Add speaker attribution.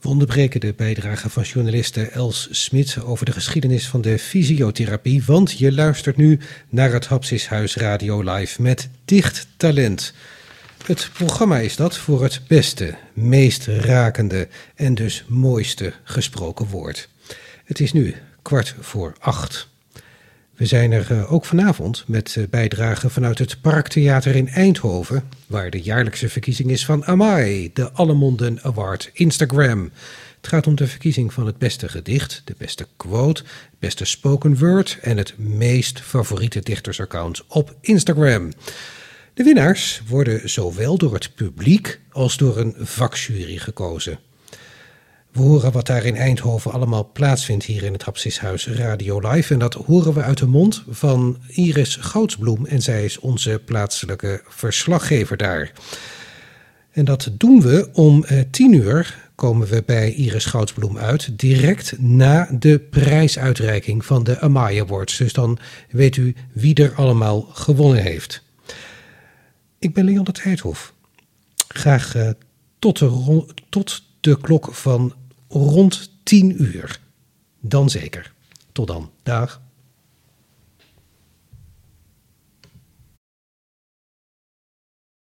Speaker 1: We onderbreken de bijdrage van journaliste Els Smit over de geschiedenis van de fysiotherapie, want je luistert nu naar het Hapsishuis Radio Live met Dicht Talent. Het programma is dat voor het beste, meest rakende en dus mooiste gesproken woord. Het is nu 7:15. We zijn er ook vanavond met bijdragen vanuit het Parktheater in Eindhoven, waar de jaarlijkse verkiezing is van Amai, de Allemonden Award Instagram. Het gaat om de verkiezing van het beste gedicht, de beste quote, het beste spoken word en het meest favoriete dichtersaccount op Instagram. De winnaars worden zowel door het publiek als door een vakjury gekozen. We horen wat daar in Eindhoven allemaal plaatsvindt hier in het Hapsishuis Radio Live. En dat horen we uit de mond van Iris Goudsbloem. En zij is onze plaatselijke verslaggever daar. En dat doen we om 10:00 komen we bij Iris Goudsbloem uit. Direct na de prijsuitreiking van de Amai Awards. Dus dan weet u wie er allemaal gewonnen heeft. Ik ben Leon de Tijdhof. Graag tot de klok van rond 10:00. Dan zeker. Tot dan. Dag.